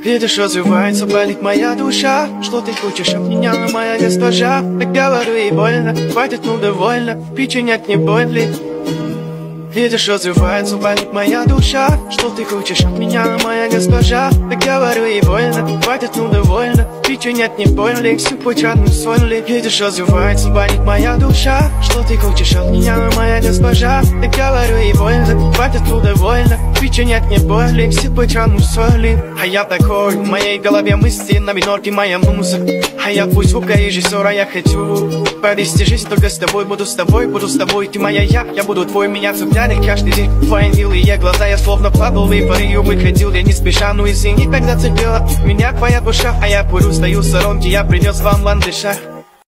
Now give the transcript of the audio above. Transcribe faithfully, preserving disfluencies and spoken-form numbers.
Видишь, развивается, болит моя душа. Что ты хочешь от меня, моя госпожа? Так говорю и больно, хватит, ну довольно. Причинять не боль ли? Видишь, развивается, болит моя душа. Что ты хочешь от меня, моя госпожа? Так говорю и больно, хватит, ну довольно. Причинять не боль ли? Всю путь родную соль ли? Видишь, развивается, болит моя душа. Что ты хочешь от меня, моя госпожа? Так говорю и больно, хватит, ну довольно. Причинять не боль ли? Всю путь родную соль ли? А я такой, в моей голове мысли на минорке моя музыка. А я пусть звукорежиссера, я хочу провести жизнь только с тобой. Буду с тобой, буду с тобой, ты моя я. Я буду твой, меня всегда каждый день твои милые глаза, я словно падал в эйфорию, выходил я не спеша. Ну извини, когда цепила меня твоя душа, а я курю, стою в сторонке, я принес вам ландыша.